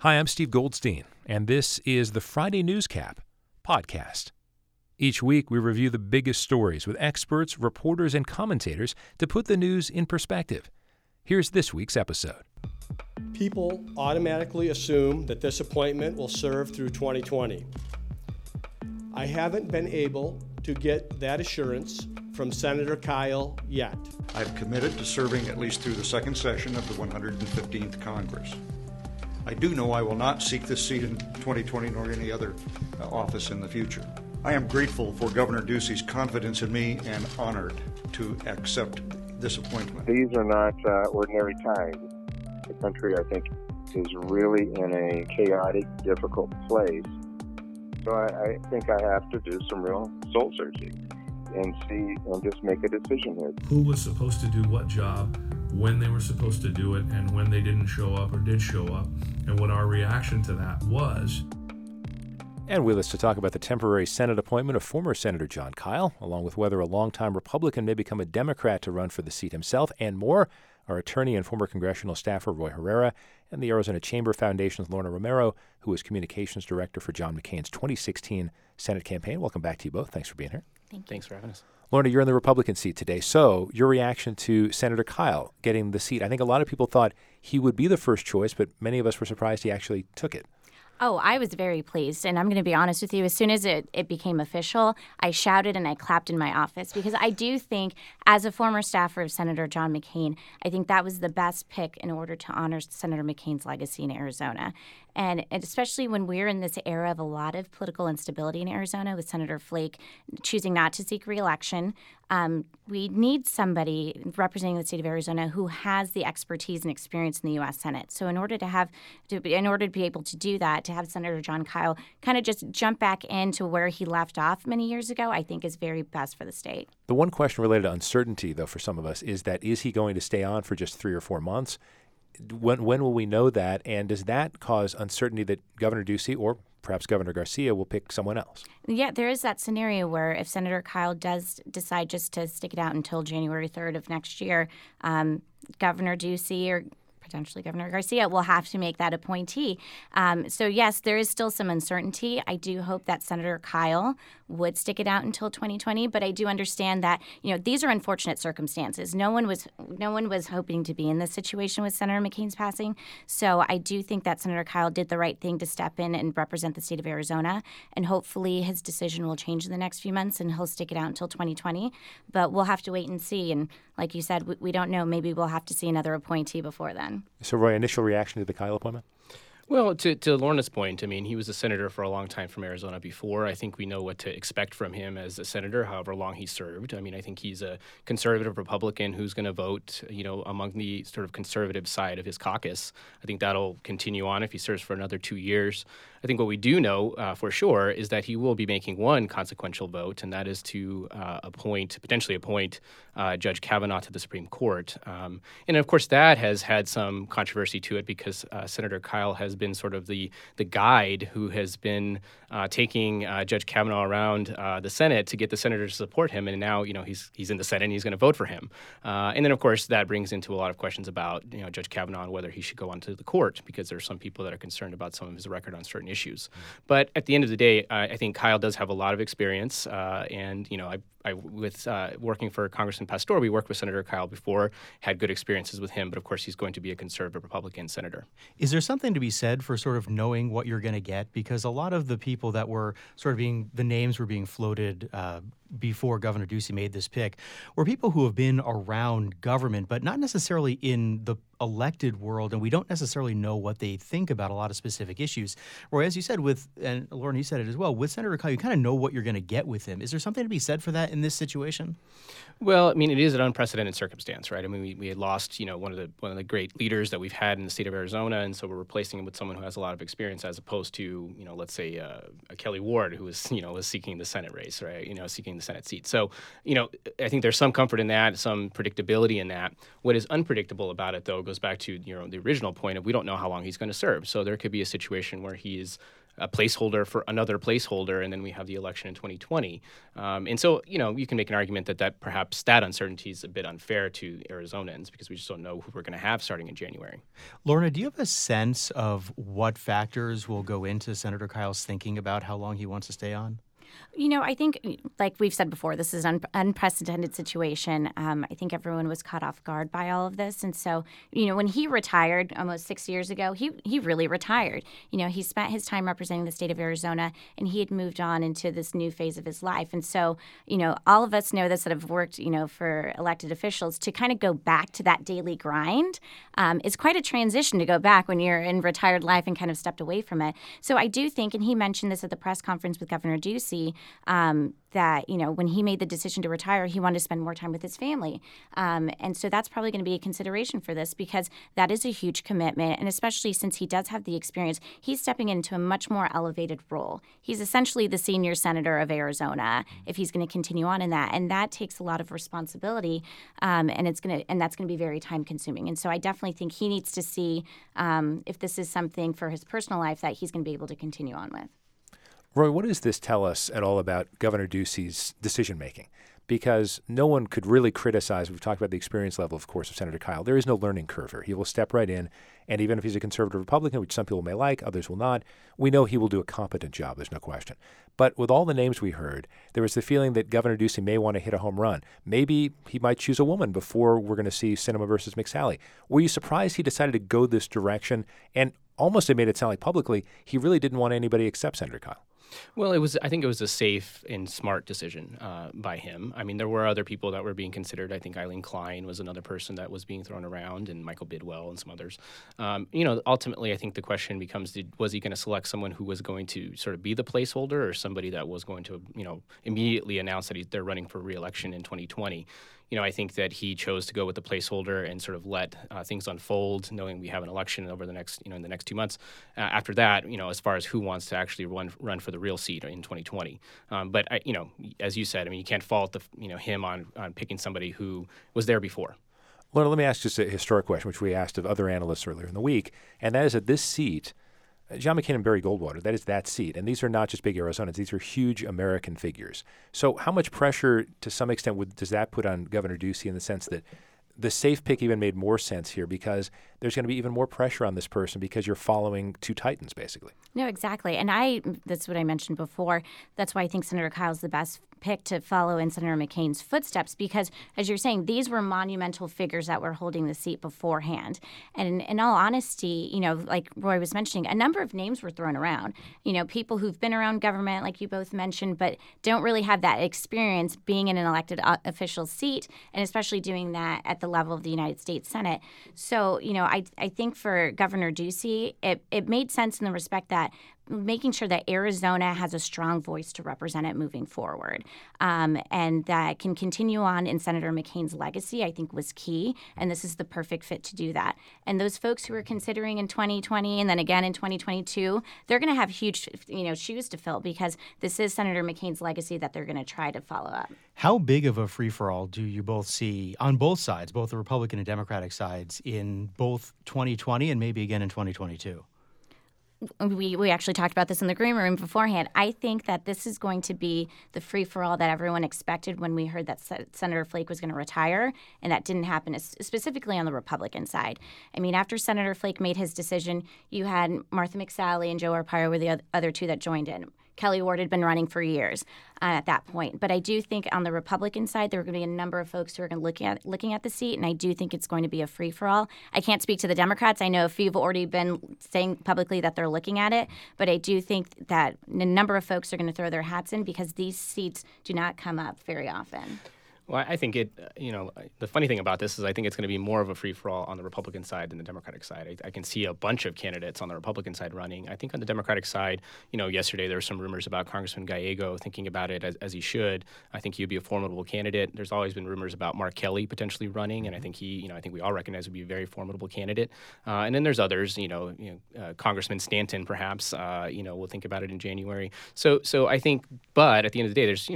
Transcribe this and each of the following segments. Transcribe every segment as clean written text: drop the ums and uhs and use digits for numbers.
Hi, I'm Steve Goldstein, and this is the Friday Newscap podcast. Each week, we review the biggest stories with experts, reporters, and commentators to put the news in perspective. Here's this week's episode. People automatically assume that this appointment will serve through 2020. I haven't been able to get that assurance from Senator Kyl yet. I've committed to serving at least through the second session of the 115th Congress. I do know I will not seek this seat in 2020 nor any other office in the future. I am grateful for Governor Ducey's confidence in me and honored to accept this appointment. These are not ordinary times. The country, I think, is really in a chaotic, difficult place. So I think I have to do some real soul searching and see and just make a decision here. Who was supposed to do what job, when they were supposed to do it, and when they didn't show up or did show up, and what our reaction to that was. And with us to talk about the temporary Senate appointment of former Senator Jon Kyl, along with whether a longtime Republican may become a Democrat to run for the seat himself, and more, our attorney and former congressional staffer Roy Herrera, and the Arizona Chamber Foundation's Lorna Romero, who was communications director for John McCain's 2016 Senate campaign. Welcome back to you both. Thanks for being here. Thanks for having us. Lorna, you're in the Republican seat today. So your reaction to Senator Kyl getting the seat? I think a lot of people thought he would be the first choice, but many of us were surprised he actually took it. Oh, I was very pleased, and I'm going to be honest with you. As soon as it became official, I shouted and I clapped in my office because I do think, as a former staffer of Senator John McCain, I think that was the best pick in order to honor Senator McCain's legacy in Arizona. And especially when we're in this era of a lot of political instability in Arizona, with Senator Flake choosing not to seek re-election, we need somebody representing the state of Arizona who has the expertise and experience in the U.S. Senate. So in order to be able to do that, to have Senator Jon Kyl kind of just jump back into where he left off many years ago, I think is very best for the state. The one question related to uncertainty, though, for some of us is he going to stay on for just 3 or 4 months? When will we know that? And does that cause uncertainty that Governor Ducey or perhaps Governor Garcia will pick someone else? Yeah, there is that scenario where if Senator Kyl does decide just to stick it out until January 3rd of next year, Governor Ducey or potentially Governor Garcia will have to make that appointee. So, yes, there is still some uncertainty. I do hope that Senator Kyl would stick it out until 2020, but I do understand that, these are unfortunate circumstances. No one was hoping to be in this situation with Senator McCain's passing. So I do think that Senator Kyl did the right thing to step in and represent the state of Arizona, and hopefully his decision will change in the next few months and he'll stick it out until 2020. But we'll have to wait and see. And like you said, we don't know. Maybe we'll have to see another appointee before then. So, Roy, initial reaction to the Kyl appointment? Well, to Lorna's point, I mean, he was a senator for a long time from Arizona before. I think we know what to expect from him as a senator, however long he served. I mean, I think he's a conservative Republican who's going to vote, among the sort of conservative side of his caucus. I think that'll continue on if he serves for another 2 years. I think what we do know for sure is that he will be making one consequential vote, and that is to potentially appoint Judge Kavanaugh to the Supreme Court. And of course, that has had some controversy to it because Senator Kyl has been sort of the guide who has been taking Judge Kavanaugh around the Senate to get the senators to support him, and now he's in the Senate and he's going to vote for him. And then of course that brings into a lot of questions about Judge Kavanaugh and whether he should go onto the court, because there are some people that are concerned about some of his record on certain issues. But at the end of the day, I think Kyl does have a lot of experience, and with working for Congressman Pastor, we worked with Senator Kyl before, had good experiences with him, but of course he's going to be a conservative Republican senator. Is there something to be said for sort of knowing what you're going to get? Because a lot of the people that were sort of the names were being floated before Governor Ducey made this pick were people who have been around government, but not necessarily in the elected world, and we don't necessarily know what they think about a lot of specific issues. Or as you said, and Lauren, you said it as well, with Senator Kyl, you kind of know what you're going to get with him. Is there something to be said for that in this situation? Well, I mean, it is an unprecedented circumstance, right? I mean, we had lost, one of the great leaders that we've had in the state of Arizona, and so we're replacing him with someone who has a lot of experience, as opposed to, let's say a Kelly Ward, who was seeking the Senate race, right? Seeking the Senate seat. So, I think there's some comfort in that, some predictability in that. What is unpredictable about it, though, goes back to the original point of we don't know how long he's going to serve. So there could be a situation where he's a placeholder for another placeholder, and then we have the election in 2020. And so, you can make an argument that perhaps that uncertainty is a bit unfair to Arizonans because we just don't know who we're going to have starting in January. Lorna, do you have a sense of what factors will go into Senator Kyle's thinking about how long he wants to stay on? I think, like we've said before, this is an unprecedented situation. I think everyone was caught off guard by all of this. And so, when he retired almost 6 years ago, he really retired. He spent his time representing the state of Arizona, and he had moved on into this new phase of his life. And so, all of us know this that have worked, for elected officials to kind of go back to that daily grind. It's quite a transition to go back when you're in retired life and kind of stepped away from it. So I do think, and he mentioned this at the press conference with Governor Ducey, that, when he made the decision to retire, he wanted to spend more time with his family. And so that's probably going to be a consideration for this because that is a huge commitment. And especially since he does have the experience, he's stepping into a much more elevated role. He's essentially the senior senator of Arizona if he's going to continue on in that. And that takes a lot of responsibility. And that's going to be very time consuming. And so I definitely think he needs to see if this is something for his personal life that he's going to be able to continue on with. Roy, what does this tell us at all about Governor Ducey's decision-making? Because no one could really criticize, we've talked about the experience level, of course, of Senator Kyle. There is no learning curve here. He will step right in, and even if he's a conservative Republican, which some people may like, others will not, we know he will do a competent job, there's no question. But with all the names we heard, there was the feeling that Governor Ducey may want to hit a home run. Maybe he might choose a woman before we're going to see Sinema versus McSally. Were you surprised he decided to go this direction and almost it made it sound like publicly he really didn't want anybody except Senator Kyle? Well, I think it was a safe and smart decision by him. I mean, there were other people that were being considered. I think Eileen Klein was another person that was being thrown around, and Michael Bidwell and some others. Ultimately, I think the question becomes, was he going to select someone who was going to sort of be the placeholder or somebody that was going to, immediately announce that they're running for re-election in 2020? I think that he chose to go with the placeholder and sort of let things unfold, knowing we have an election over the next, in the next 2 months. After that, as far as who wants to actually run for the real seat in 2020. But as you said, you can't fault him on picking somebody who was there before. Lorna, let me ask just a historic question, which we asked of other analysts earlier in the week, and that is that this seat, John McCain and Barry Goldwater, that is that seat. And these are not just big Arizonans. These are huge American figures. So how much pressure, to some extent, does that put on Governor Ducey in the sense that the safe pick even made more sense here because there's going to be even more pressure on this person because you're following two titans, basically? No, exactly. And that's what I mentioned before. That's why I think Senator Kyle's the best pick to follow in Senator McCain's footsteps because, as you're saying, these were monumental figures that were holding the seat beforehand. And in all honesty, like Roy was mentioning, a number of names were thrown around. People who've been around government, like you both mentioned, but don't really have that experience being in an elected official seat, and especially doing that at the level of the United States Senate. So, I think for Governor Ducey, it made sense in the respect that making sure that Arizona has a strong voice to represent it moving forward, and that can continue on in Senator McCain's legacy, I think was key, and this is the perfect fit to do that. And those folks who are considering in 2020 and then again in 2022, they're going to have huge, shoes to fill because this is Senator McCain's legacy that they're going to try to follow up. How big of a free-for-all do you both see on both sides, both the Republican and Democratic sides, in both 2020 and maybe again in 2022? We actually talked about this in the green room beforehand. I think that this is going to be the free-for-all that everyone expected when we heard that Senator Flake was going to retire, and that didn't happen, specifically on the Republican side. After Senator Flake made his decision, you had Martha McSally and Joe Arpaio were the other two that joined in. Kelly Ward had been running for years at that point. But I do think on the Republican side, there are going to be a number of folks who are going to looking at the seat, and I do think it's going to be a free-for-all. I can't speak to the Democrats. I know a few have already been saying publicly that they're looking at it, but I do think that a number of folks are going to throw their hats in because these seats do not come up very often. Well, I think the funny thing about this is I think it's going to be more of a free-for-all on the Republican side than the Democratic side. I can see a bunch of candidates on the Republican side running. I think on the Democratic side, yesterday there were some rumors about Congressman Gallego thinking about it as he should. I think he'd be a formidable candidate. There's always been rumors about Mark Kelly potentially running, and I think I think we all recognize would be a very formidable candidate. And then there's others, Congressman Stanton perhaps, we'll think about it in January. So I think, but at the end of the day, there's,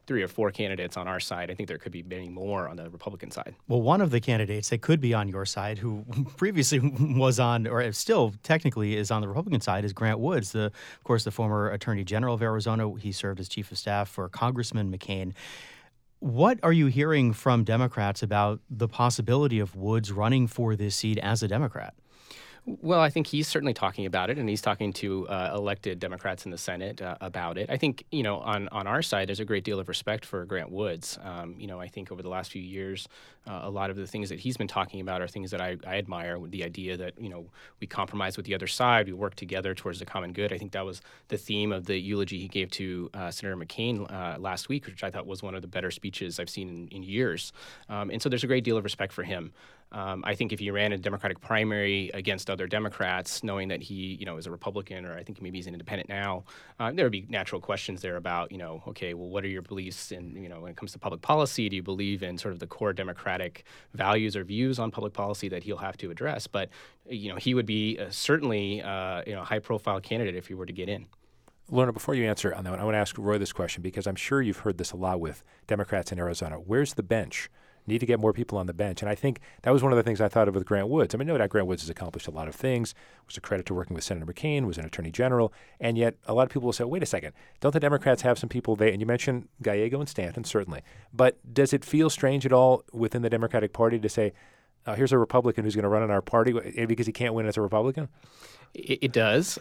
3 or 4 candidates on our side. I think there could be many more on the Republican side. Well, one of the candidates that could be on your side, who previously was on, or still technically is on the Republican side, is Grant Woods, of course, the former Attorney General of Arizona. He served as Chief of Staff for Congressman McCain. What are you hearing from Democrats about the possibility of Woods running for this seat as a Democrat? Well, I think he's certainly talking about it, and he's talking to elected Democrats in the Senate about it. I think, on our side, there's a great deal of respect for Grant Woods. I think over the last few years, a lot of the things that he's been talking about are things that I admire, with the idea that, we compromise with the other side, we work together towards the common good. I think that was the theme of the eulogy he gave to Senator McCain last week, which I thought was one of the better speeches I've seen in years. And so there's a great deal of respect for him. I think if he ran a Democratic primary against other Democrats, knowing that he, is a Republican, or I think maybe he's an independent now, there would be natural questions there about, okay, well, what are your beliefs in, when it comes to public policy? Do you believe in sort of the core Democratic values or views on public policy that he'll have to address? But, he would be certainly, a high-profile candidate if he were to get in. Lorna, before you answer on that one, I want to ask Roy this question, because I'm sure you've heard this a lot with Democrats in Arizona. Where's the bench? Need to get more people on the bench. And I think that was one of the things I thought of with Grant Woods. I mean, no doubt Grant Woods has accomplished a lot of things, was a credit to working with Senator McCain, was an attorney general, and yet a lot of people will say, wait a second, don't the Democrats have some people there? And you mentioned Gallego and Stanton, certainly. But does it feel strange at all within the Democratic Party to say, here's a Republican who's going to run in our party because he can't win as a Republican? It does.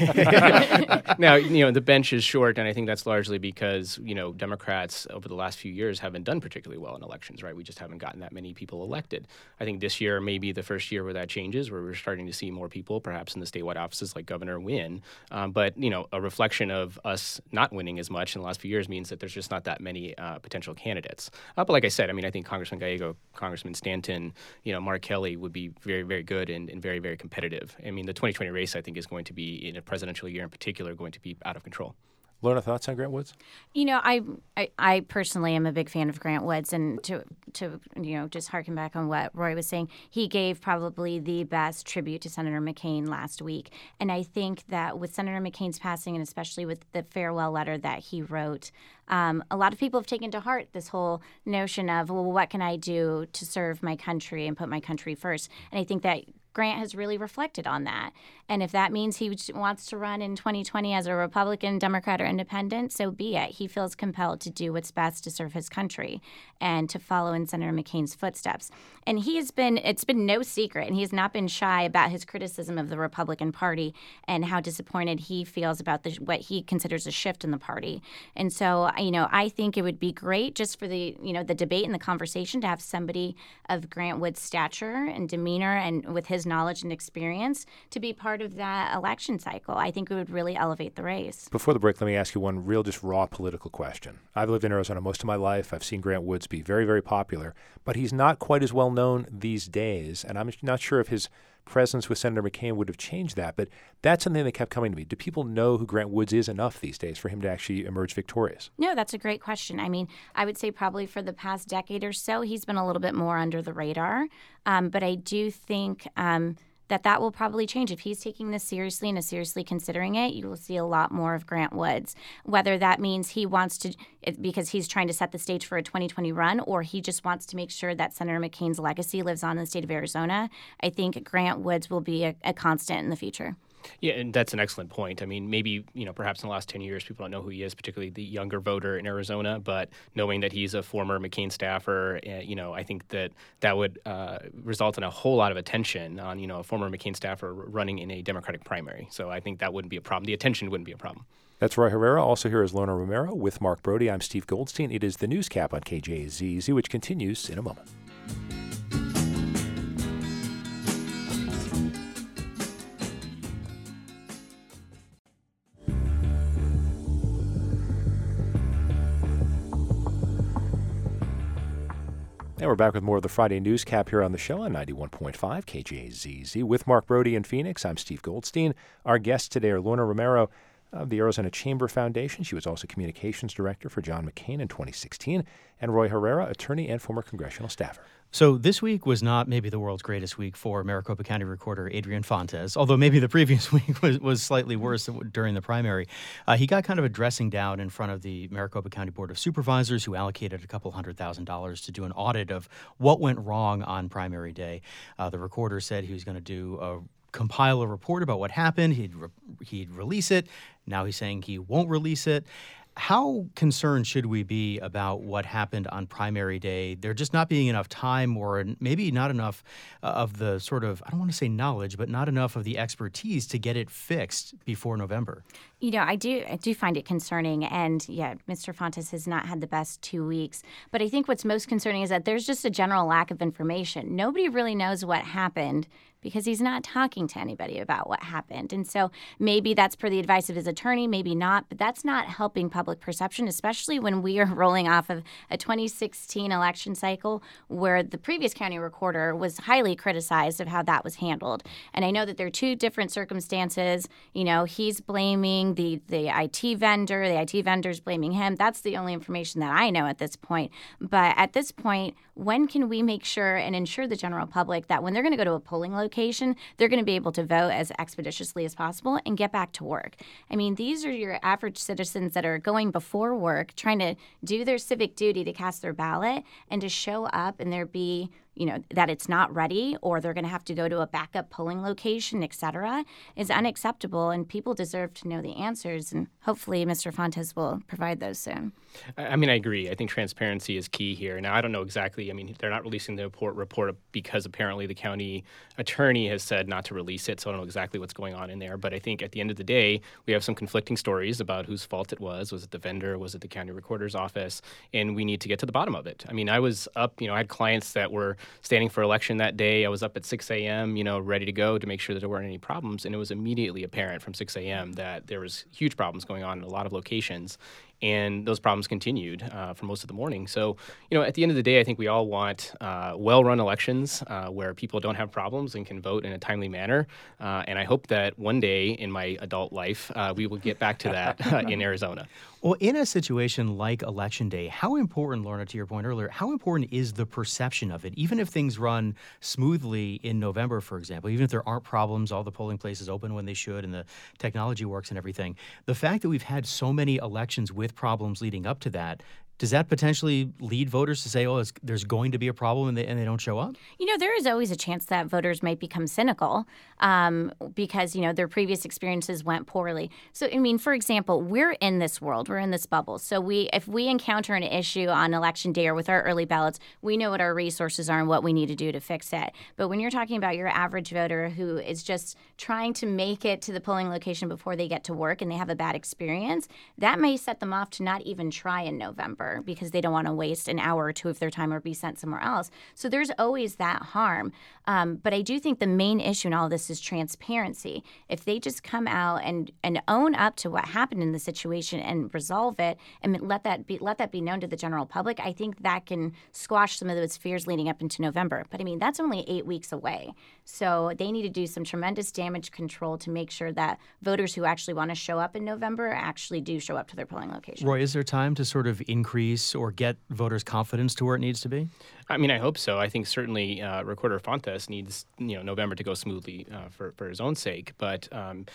Now, the bench is short, and I think that's largely because, Democrats over the last few years haven't done particularly well in elections, right? We just haven't gotten that many people elected. I think this year may be the first year where that changes, where we're starting to see more people, perhaps in the statewide offices like governor, win. But, a reflection of us not winning as much in the last few years means that there's just not that many potential candidates. But like I said, I think Congressman Gallego, Congressman Stanton, Mark Kelly would be very, very good and very, very competitive. I mean, the 2020 race, I think, is going to be, in a presidential year in particular, going to be out of control. Lorna, thoughts on Grant Woods? I personally am a big fan of Grant Woods, and to just harken back on what Roy was saying, he gave probably the best tribute to Senator McCain last week. And I think that with Senator McCain's passing, and especially with the farewell letter that he wrote, a lot of people have taken to heart this whole notion of, well, what can I do to serve my country and put my country first? And I think that Grant has really reflected on that. And if that means he wants to run in 2020 as a Republican, Democrat, or Independent, so be it. He feels compelled to do what's best to serve his country and to follow in Senator McCain's footsteps. And it's been no secret, and he has not been shy about his criticism of the Republican Party and how disappointed he feels about what he considers a shift in the party. And so, I think it would be great just for the debate and the conversation to have somebody of Grant Wood's stature and demeanor and with his knowledge and experience to be part of that election cycle. I think it would really elevate the race. Before the break, let me ask you one real, just raw political question. I've lived in Arizona most of my life. I've seen Grant Woods be very, very popular, but he's not quite as well known these days, and I'm not sure if his presence with Senator McCain would have changed that, but that's something that kept coming to me. Do people know who Grant Woods is enough these days for him to actually emerge victorious? No, that's a great question. I would say probably for the past decade or so, he's been a little bit more under the radar, but I do think that will probably change. If he's taking this seriously and is seriously considering it, you will see a lot more of Grant Woods. Whether that means he wants to, because he's trying to set the stage for a 2020 run, or he just wants to make sure that Senator McCain's legacy lives on in the state of Arizona, I think Grant Woods will be a constant in the future. Yeah, and that's an excellent point. Maybe, perhaps in the last 10 years, people don't know who he is, particularly the younger voter in Arizona, but knowing that he's a former McCain staffer, I think that would result in a whole lot of attention on, a former McCain staffer running in a Democratic primary. So I think that wouldn't be a problem. The attention wouldn't be a problem. That's Roy Herrera. Also here is Lorna Romero with Mark Brody. I'm Steve Goldstein. It is the Newscap on KJZZ, which continues in a moment. And we're back with more of the Friday Newscap here on the show on 91.5 KJZZ with Mark Brody in Phoenix. I'm Steve Goldstein. Our guests today are Lorna Romero, of the Arizona Chamber Foundation. She was also communications director for John McCain in 2016. And Roy Herrera, attorney and former congressional staffer. So this week was not maybe the world's greatest week for Maricopa County Recorder Adrian Fontes, although maybe the previous week was slightly worse during the primary. He got kind of a dressing down in front of the Maricopa County Board of Supervisors, who allocated a couple $100,000 to do an audit of what went wrong on primary day. The recorder said he was going to compile a report about what happened. He'd release it. Now he's saying he won't release it. How concerned should we be about what happened on primary day? There just not being enough time, or maybe not enough of the sort of, I don't want to say knowledge, but not enough of the expertise to get it fixed before November. You know, I do find it concerning. And yeah, Mr. Fontes has not had the best 2 weeks. But I think what's most concerning is that there's just a general lack of information. Nobody really knows what happened because he's not talking to anybody about what happened. And so maybe that's per the advice of his attorney, maybe not, but that's not helping public perception, especially when we are rolling off of a 2016 election cycle where the previous county recorder was highly criticized of how that was handled. And I know that there are two different circumstances. You know, he's blaming the IT vendor, the IT vendor's blaming him. That's the only information that I know at this point. But at this point, when can we make sure and ensure the general public that when they're going to go to a polling location, they're going to be able to vote as expeditiously as possible and get back to work? I mean, these are your average citizens that are going before work, trying to do their civic duty to cast their ballot, and to show up and there be, you know, that it's not ready, or they're going to have to go to a backup polling location, et cetera, is unacceptable, and people deserve to know the answers, and hopefully Mr. Fontes will provide those soon. I mean, I agree. I think transparency is key here. Now, I don't know exactly. I mean, they're not releasing the report because apparently the county attorney has said not to release it, so I don't know exactly what's going on in there. But I think at the end of the day, we have some conflicting stories about whose fault it was. Was it the vendor? Was it the county recorder's office? And we need to get to the bottom of it. I mean, I was up, I had clients that were standing for election that day. I was up at 6 a.m., ready to go to make sure that there weren't any problems. And it was immediately apparent from 6 a.m. that there was huge problems going on in a lot of locations. And those problems continued for most of the morning. So, at the end of the day, I think we all want well-run elections where people don't have problems and can vote in a timely manner. And I hope that one day in my adult life, we will get back to that in Arizona. Well, in a situation like Election Day, how important, Lorna, to your point earlier, how important is the perception of it? Even if things run smoothly in November, for example, even if there aren't problems, all the polling places open when they should, and the technology works and everything, the fact that we've had so many elections with problems leading up to that, does that potentially lead voters to say, there's going to be a problem and they don't show up? There is always a chance that voters might become cynical because, their previous experiences went poorly. So, for example, we're in this world. We're in this bubble. So if we encounter an issue on Election Day or with our early ballots, we know what our resources are and what we need to do to fix it. But when you're talking about your average voter who is just trying to make it to the polling location before they get to work and they have a bad experience, that may set them off to not even try in November, because they don't want to waste an hour or two of their time or be sent somewhere else. So there's always that harm. But I do think the main issue in all of this is transparency. If they just come out and own up to what happened in the situation and resolve it and let that be known to the general public, I think that can squash some of those fears leading up into November. But that's only 8 weeks away. So they need to do some tremendous damage control to make sure that voters who actually want to show up in November actually do show up to their polling location. Roy, is there time to sort of increase or get voters' confidence to where it needs to be? I hope so. I think certainly Recorder Fontes needs November to go smoothly for his own sake. But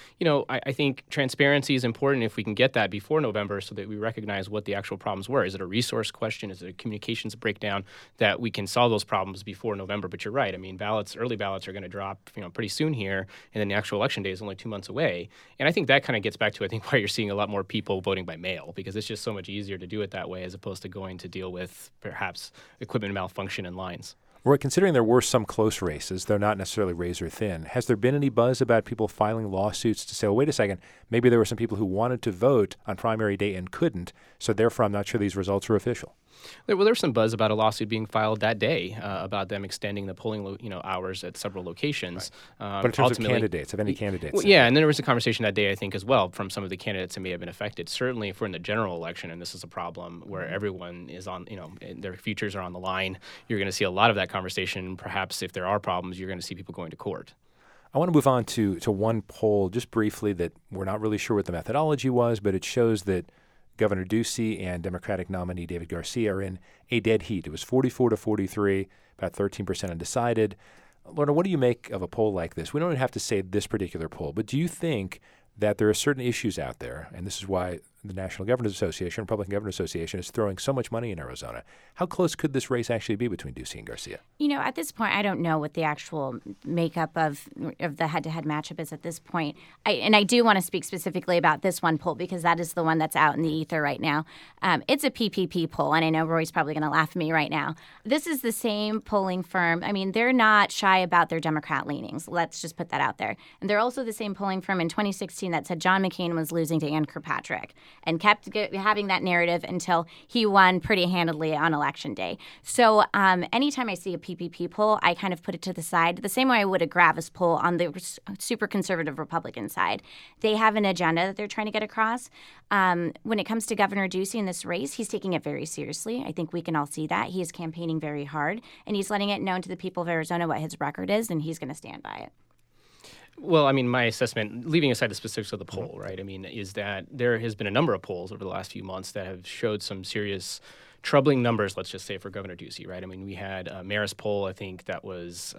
I think transparency is important if we can get that before November, so that we recognize what the actual problems were. Is it a resource question? Is it a communications breakdown? That we can solve those problems before November. But you're right. Early ballots are going to drop pretty soon here, and then the actual election day is only 2 months away. And I think that kind of gets back to why you're seeing a lot more people voting by mail, because it's just so much easier to do it that way as opposed to going to deal with perhaps equipment malfunction in lines. Roy, considering there were some close races, though not necessarily razor thin, has there been any buzz about people filing lawsuits to say, wait a second, maybe there were some people who wanted to vote on primary day and couldn't, so therefore I'm not sure these results are official? There was some buzz about a lawsuit being filed that day about them extending the polling hours at several locations. Right. But in terms of candidates, of any candidates? Well, yeah, and then there was a conversation that day, I think, as well, from some of the candidates that may have been affected. Certainly if we're in the general election and this is a problem where everyone is on, their futures are on the line, you're going to see a lot of that conversation. Perhaps if there are problems, you're going to see people going to court. I want to move on to one poll just briefly that we're not really sure what the methodology was, but it shows that Governor Ducey and Democratic nominee David Garcia are in a dead heat. It was 44 to 43, about 13% undecided. Lorna, what do you make of a poll like this? We don't have to say this particular poll, but do you think that there are certain issues out there, and this is why the National Governors Association, Republican Governors Association, is throwing so much money in Arizona. How close could this race actually be between Ducey and Garcia? You know, at this point, I don't know what the actual makeup of the head-to-head matchup is at this point. I do want to speak specifically about this one poll because that is the one that's out in the ether right now. It's a PPP poll, and I know Roy's probably going to laugh at me right now. This is the same polling firm. I mean, they're not shy about their Democrat leanings. Let's just put that out there. And they're also the same polling firm in 2016 that said John McCain was losing to Ann Kirkpatrick and kept having that narrative until he won pretty handedly on Election Day. So anytime I see a PPP poll, I kind of put it to the side, the same way I would a Gravis poll on the super conservative Republican side. They have an agenda that they're trying to get across. When it comes to Governor Ducey in this race, he's taking it very seriously. I think we can all see that. He is campaigning very hard, and he's letting it known to the people of Arizona what his record is, and he's going to stand by it. Well, I mean, my assessment, leaving aside the specifics of the poll, right, I mean, is that there has been a number of polls over the last few months that have showed some serious troubling numbers, let's just say, for Governor Ducey, right? I mean, we had a Marist poll, I think that was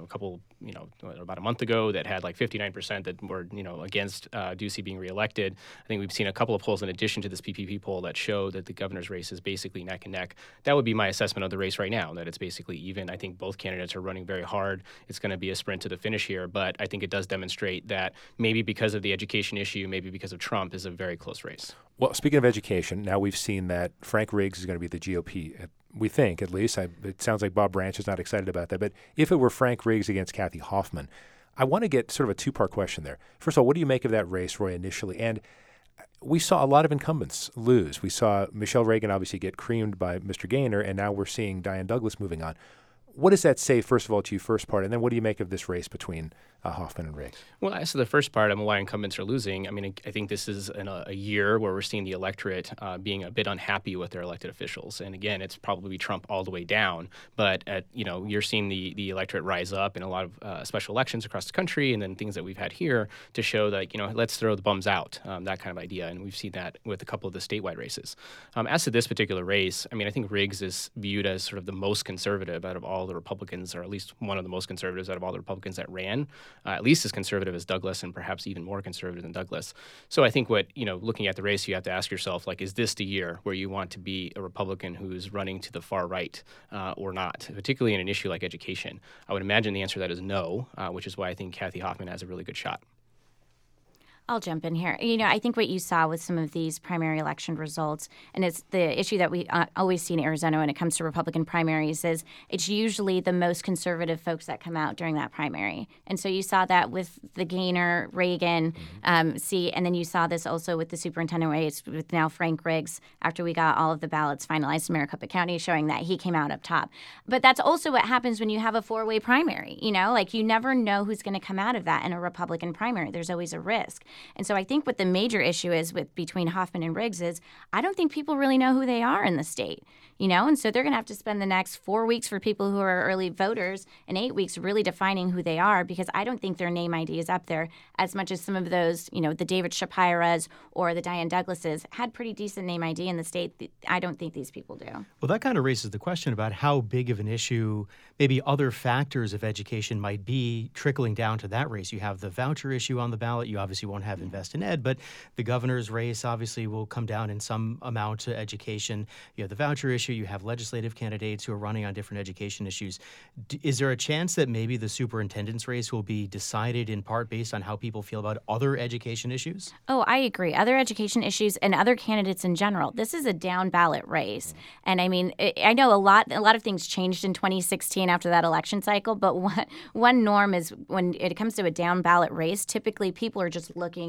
about a month ago that had like 59% that were, against Ducey being reelected. I think we've seen a couple of polls in addition to this PPP poll that show that the governor's race is basically neck and neck. That would be my assessment of the race right now, that it's basically even. I think both candidates are running very hard. It's going to be a sprint to the finish here, but I think it does demonstrate that maybe because of the education issue, maybe because of Trump, is a very close race. Well, speaking of education, now we've seen that Frank Riggs is going to be the GOP. We think, at least. It sounds like Bob Branch is not excited about that. But if it were Frank Riggs against Kathy Hoffman, I want to get sort of a two-part question there. First of all, what do you make of that race, Roy, initially? And we saw a lot of incumbents lose. We saw Michelle Reagan obviously get creamed by Mr. Gaynor, and now we're seeing Diane Douglas moving on. What does that say, first of all, to you, first part, and then what do you make of this race between Hoffman and Riggs? Well, as to the first part, why incumbents are losing, I mean, I think this is a year where we're seeing the electorate being a bit unhappy with their elected officials. And again, it's probably Trump all the way down. But, you're seeing the electorate rise up in a lot of special elections across the country and then things that we've had here to show that, let's throw the bums out, that kind of idea. And we've seen that with a couple of the statewide races. As to this particular race, I mean, I think Riggs is viewed as sort of the most conservative out of all the Republicans, or at least one of the most conservatives out of all the Republicans that ran, at least as conservative as Douglas and perhaps even more conservative than Douglas. So I think looking at the race, you have to ask yourself, is this the year where you want to be a Republican who's running to the far right or not, particularly in an issue like education? I would imagine the answer to that is no, which is why I think Kathy Hoffman has a really good shot. I'll jump in here. I think what you saw with some of these primary election results, and it's the issue that we always see in Arizona when it comes to Republican primaries, is it's usually the most conservative folks that come out during that primary. And so you saw that with the Gaynor, Reagan, and then you saw this also with the superintendent race with now Frank Riggs after we got all of the ballots finalized in Maricopa County showing that he came out up top. But that's also what happens when you have a four-way primary. You never know who's going to come out of that in a Republican primary. There's always a risk. And so I think what the major issue is between Hoffman and Riggs is I don't think people really know who they are in the state, and so they're going to have to spend the next 4 weeks for people who are early voters and 8 weeks really defining who they are, because I don't think their name ID is up there as much as some of those, the David Shapiras or the Diane Douglases had pretty decent name ID in the state. I don't think these people do. Well, that kind of raises the question about how big of an issue maybe other factors of education might be trickling down to that race. You have the voucher issue on the ballot. You obviously won't have Invest in Ed, but the governor's race obviously will come down in some amount to education. You have the voucher issue. You have legislative candidates who are running on different education issues. Is there a chance that maybe the superintendent's race will be decided in part based on how people feel about other education issues? Oh, I agree. Other education issues and other candidates in general. This is a down ballot race. And I mean, I know a lot of things changed in 2016 after that election cycle, but one norm is when it comes to a down ballot race, typically people are just looking at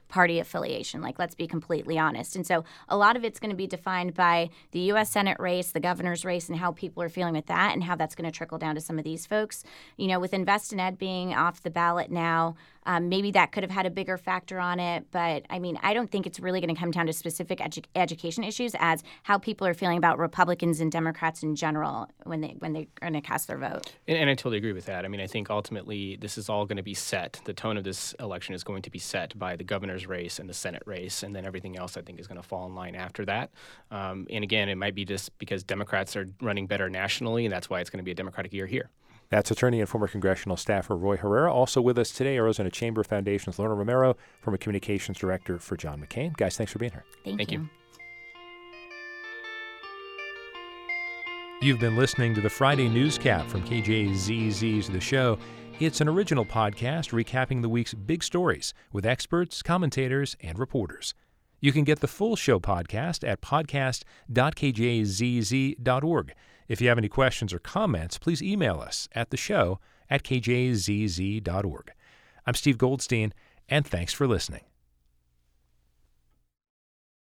party affiliation. Like, let's be completely honest. And so a lot of it's going to be defined by the U.S. Senate race, the governor's race, and how people are feeling with that, and how that's going to trickle down to some of these folks. With Invest in Ed being off the ballot now, maybe that could have had a bigger factor on it. But, I don't think it's really going to come down to specific education issues as how people are feeling about Republicans and Democrats in general when they're going to cast their vote. And I totally agree with that. I think ultimately this is all going to be set. The tone of this election is going to be set by the governor's race and the Senate race, and then everything else I think is going to fall in line after that. And again, it might be just because Democrats are running better nationally, and that's why it's going to be a Democratic year here. That's attorney and former congressional staffer Roy Herrera. Also with us today, Arizona Chamber Foundation's Lorna Romero, former communications director for John McCain. Guys, thanks for being here. Thank you. You've been listening to the Friday Newscap from KJZZ's The Show. It's an original podcast recapping the week's big stories with experts, commentators, and reporters. You can get the full show podcast at podcast.kjzz.org. If you have any questions or comments, please email us at theshow@kjzz.org. I'm Steve Goldstein, and thanks for listening.